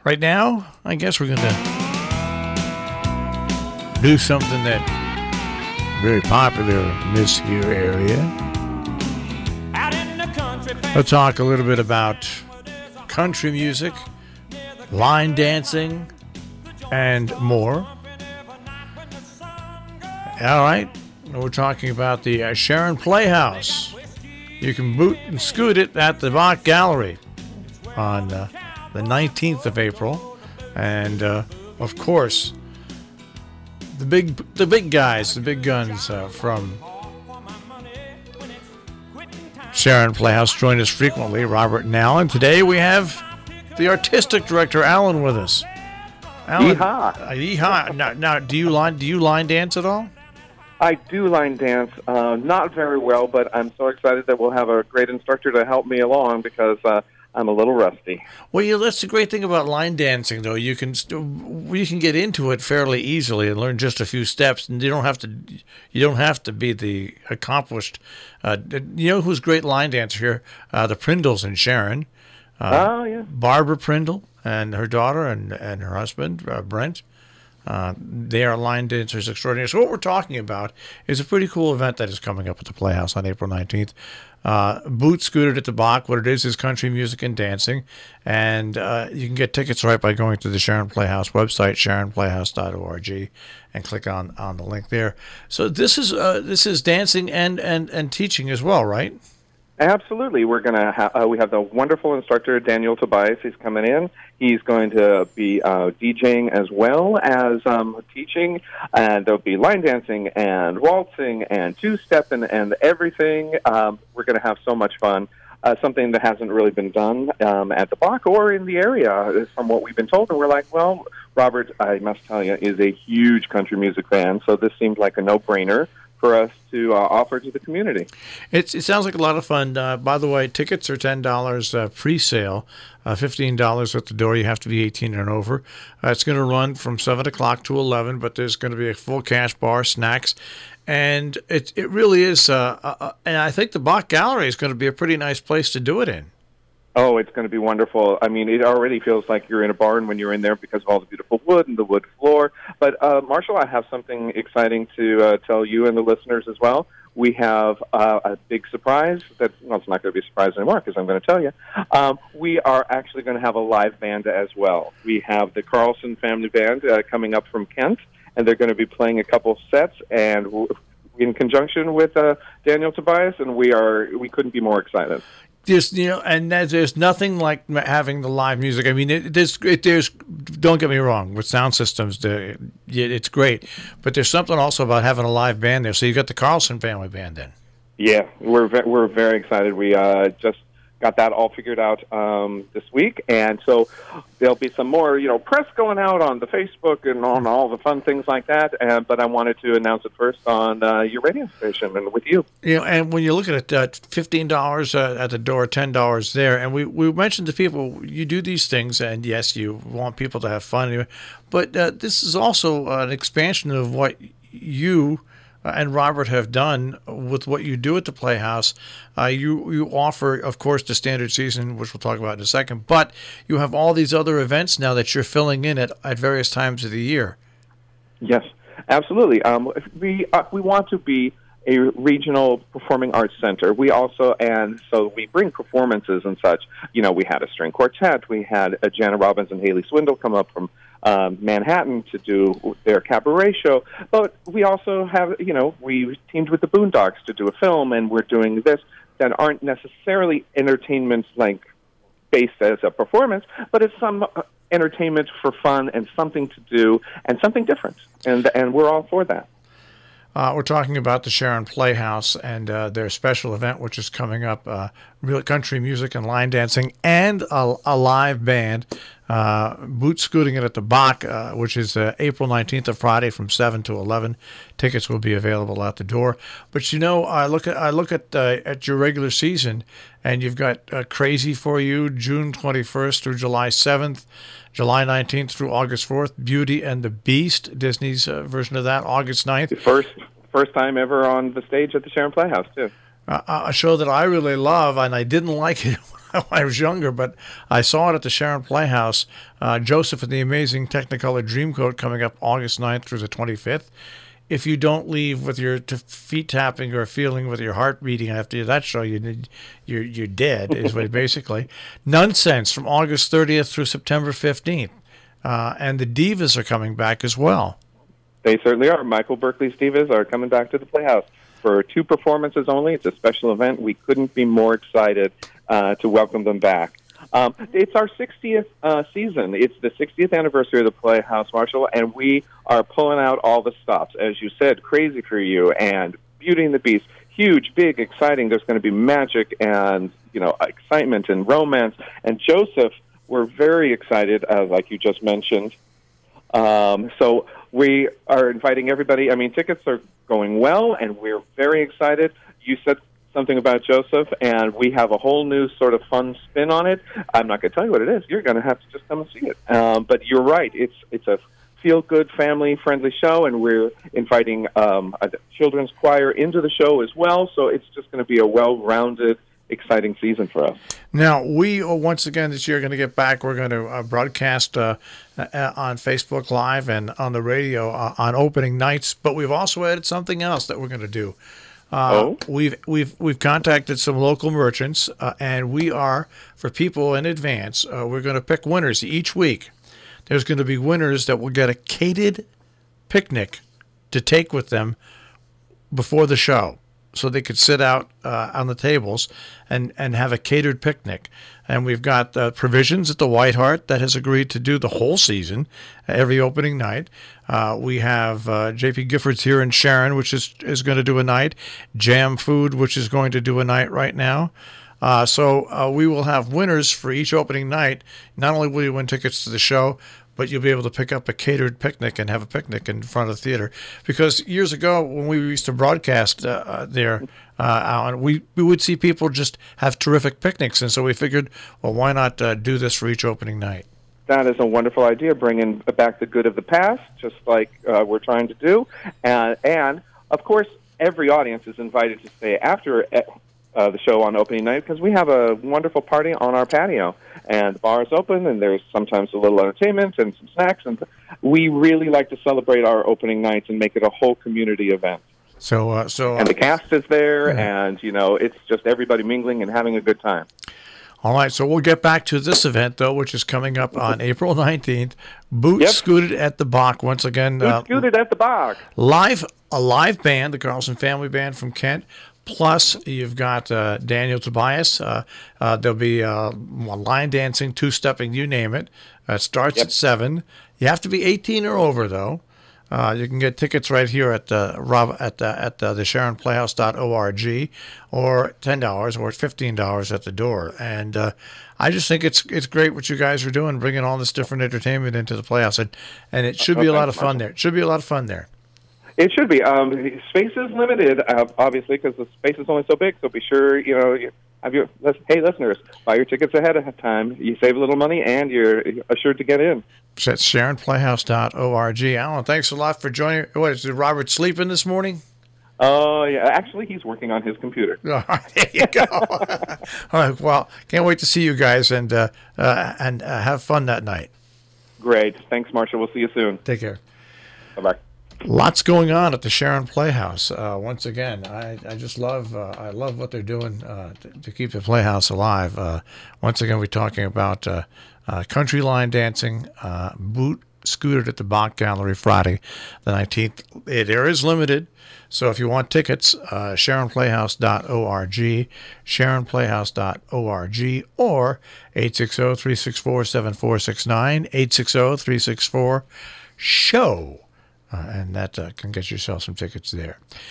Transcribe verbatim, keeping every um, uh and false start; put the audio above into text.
Right now, I guess we're going to do something that very popular in this here area. We'll talk a little bit about country music, line dancing, and more. All right, we're talking about the uh, Sharon Playhouse. You can boot and scoot it at the Bach Gallery on uh, the nineteenth of April, and uh, of course, the big the big guys, the big guns uh, from Sharon Playhouse join us frequently, Robert and Alan. Today we have the artistic director, Alan, with us. Alan, Yeehaw! Uh, yeehaw! Now, now, do you line do you line dance at all? I do line dance, uh, not very well, but I'm so excited that we'll have a great instructor to help me along because uh, I'm a little rusty. Well, yeah, that's the great thing about line dancing, though. You can st- you can get into it fairly easily and learn just a few steps, and you don't have to you don't have to be the accomplished. Uh, you know who's a great line dancer here? Uh, the Prindles and Sharon. Uh, oh yeah, Barbara Prindle and her daughter and and her husband uh, Brent. Uh, they are line dancers extraordinary. So what we're talking about is a pretty cool event that is coming up at the Playhouse on April nineteenth. Uh, Boot Scooted at the Bach. What it is is country music and dancing. And uh, you can get tickets right by going to the Sharon Playhouse website, sharon playhouse dot org, and click on, on the link there. So this is uh, this is dancing and, and, and teaching as well, right? absolutely. We're gonna ha- uh, we have the wonderful instructor Daniel Tobias. He's coming in. He's going to be uh, DJing as well as um, teaching, and there'll be line dancing and waltzing and two-step and, and everything. Um, we're going to have so much fun. Uh, something that hasn't really been done um, at the Bach or in the area, from what we've been told. And we're like, well, Robert, I must tell you, is a huge country music fan, so this seemed like a no-brainer for us to uh, offer to the community. It's, it sounds like a lot of fun. Uh, by the way, tickets are ten dollars uh, pre-sale, uh, fifteen dollars at the door. You have to be eighteen and over. Uh, it's going to run from seven o'clock to eleven, but there's going to be a full cash bar, snacks, and it it really is. Uh, uh, and I think the Bach Gallery is going to be a pretty nice place to do it in. Oh, it's going to be wonderful. I mean, it already feels like you're in a barn when you're in there because of all the beautiful wood and the wood floor. But, uh, Marshall, I have something exciting to uh, tell you and the listeners as well. We have uh, a big surprise. That, well, it's not going to be a surprise anymore because I'm going to tell you. Um, we are actually going to have a live band as well. We have the Carlson Family Band uh, coming up from Kent, and they're going to be playing a couple sets, and w- in conjunction with uh, Daniel Tobias, and we are we couldn't be more excited. Just, you know, and there's nothing like having the live music. I mean, it, there's, it, there's, don't get me wrong, with sound systems, the, it's great, but there's something also about having a live band there. So you got the Carlson Family Band in. Yeah, we're ve- we're very excited. We uh, just got that all figured out um, this week, and so there'll be some more, you know, press going out on the Facebook and on all the fun things like that. And, but I wanted to announce it first on uh, your radio station and with you. You know, and when you look at it, uh, fifteen dollars uh, at the door, ten dollars there, and we, we mentioned to people, you do these things, and yes, you want people to have fun, but uh, this is also an expansion of what you and Robert have done with what you do at the Playhouse. Uh, you you offer, of course, the standard season, which we'll talk about in a second, but you have all these other events now that you're filling in at, at various times of the year. Yes, absolutely. Um, we uh, we want to be a regional performing arts center. We also, and so we bring performances and such. You know, we had a string quartet. We had uh, Jana Robbins and Haley Swindle come up from Um, Manhattan to do their cabaret show, but we also have, you know, we teamed with the Boondocks to do a film, and we're doing this that aren't necessarily entertainment like based as a performance, but it's some entertainment for fun and something to do and something different, and and we're all for that. Uh, we're talking about the Sharon Playhouse and uh, their special event, which is coming up, uh, real country music and line dancing and a, a live band. Uh, boot scooting it at the Bach, uh, which is uh, April nineteenth, a Friday from seven to eleven. Tickets will be available at the door. But, you know, I look at I look at uh, at your regular season, and you've got uh, Crazy for You, June twenty-first through July seventh, July nineteenth through August fourth, Beauty and the Beast, Disney's uh, version of that, August ninth. First, first time ever on the stage at the Sharon Playhouse, too. uh, a show that I really love, and I didn't like it when I was younger, but I saw it at the Sharon Playhouse. Uh, Joseph and the Amazing Technicolor Dreamcoat coming up August ninth through the twenty-fifth. If you don't leave with your t- feet tapping or feeling with your heart beating after that show, you, you're, you're dead, is what basically. Nonsense from August thirtieth through September fifteenth. Uh, and the Divas are coming back as well. They certainly are. Michael Berkeley's Divas are coming back to the Playhouse for two performances only. It's a special event. We couldn't be more excited uh, to welcome them back. Um, it's our sixtieth uh, season. It's the sixtieth anniversary of the Playhouse, Marshall, and we are pulling out all the stops. As you said, Crazy for You and Beauty and the Beast. Huge, big, exciting. There's going to be magic and, you know, excitement and romance. And Joseph, we're very excited, uh, like you just mentioned. Um, so we are inviting everybody. I mean, tickets are going well, and we're very excited. You said something about Joseph, and we have a whole new sort of fun spin on it. I'm not going to tell you what it is. You're going to have to just come and see it. Um, but you're right. It's it's a feel-good, family-friendly show, and we're inviting um, a children's choir into the show as well. So it's just going to be a well-rounded, exciting season for us. Now, we, once again, this year are going to get back. We're going to uh, broadcast uh, uh, on Facebook Live and on the radio uh, on opening nights, but we've also added something else that we're going to do. Uh, oh? We've we've we've contacted some local merchants, uh, and we are, for people in advance, uh, we're going to pick winners each week. There's going to be winners that will get a catered picnic to take with them before the show, so they could sit out uh, on the tables and, and have a catered picnic. And we've got uh, Provisions at the White Hart that has agreed to do the whole season, every opening night. Uh, we have uh, J P Giffords here in Sharon, which is, is going to do a night. Jam Food, which is going to do a night right now. Uh, so uh, we will have winners for each opening night. Not only will you win tickets to the show, but you'll be able to pick up a catered picnic and have a picnic in front of the theater. Because years ago, when we used to broadcast uh, there, uh, Alan, we, we would see people just have terrific picnics. And so we figured, well, why not uh, do this for each opening night? That is a wonderful idea, bringing back the good of the past, just like uh, we're trying to do. And, and, of course, every audience is invited to stay after uh, the show on opening night, because we have a wonderful party on our patio. And the bar is open, and there's sometimes a little entertainment and some snacks. And we really like to celebrate our opening nights and make it a whole community event. So, uh, so, uh, and the cast is there, yeah. and, you know, it's just everybody mingling and having a good time. All right, so we'll get back to this event, though, which is coming up on April nineteenth. Boot Yep. Scooted at the Bach, once again. Boot uh, Scooted at the Bach. Live, a live band, the Carlson Family Band from Kent. Plus, you've got uh, Daniel Tobias. Uh, uh, there'll be uh, line dancing, two-stepping, you name it. Uh, it starts Yep. at seven. You have to be eighteen or over, though. Uh, you can get tickets right here at uh, Rob at uh, at uh, the sharon playhouse dot org, or ten dollars or fifteen dollars at the door. And uh, I just think it's it's great what you guys are doing, bringing all this different entertainment into the Playhouse, and and it should be a lot of fun there. It should be a lot of fun there. It should be. Um, space is limited, uh, obviously, because the space is only so big. So be sure, you know, you have your hey listeners, buy your tickets ahead of time. You save a little money, and you're assured to get in. So that's sharon playhouse dot org. Alan, thanks a lot for joining. What is it, Robert sleeping this morning? Oh, uh, yeah. Actually, he's working on his computer. All right, there you go. All right. Well, can't wait to see you guys and uh, uh, and uh, have fun that night. Great. Thanks, Marshall. We'll see you soon. Take care. Bye-bye. Lots going on at the Sharon Playhouse. Uh, once again, I, I just love uh, I love what they're doing uh, to, to keep the Playhouse alive. Uh, once again, we're talking about uh, uh, country line dancing, uh, Boot Scooted at the Bach Gallery Friday the nineteenth. It, there is limited, so if you want tickets, uh, sharon playhouse dot org, sharon playhouse dot org, or eight six zero, three six four, seven four six nine, eight six zero, three six four, SHOW. Uh, and that uh, can get yourself some tickets there.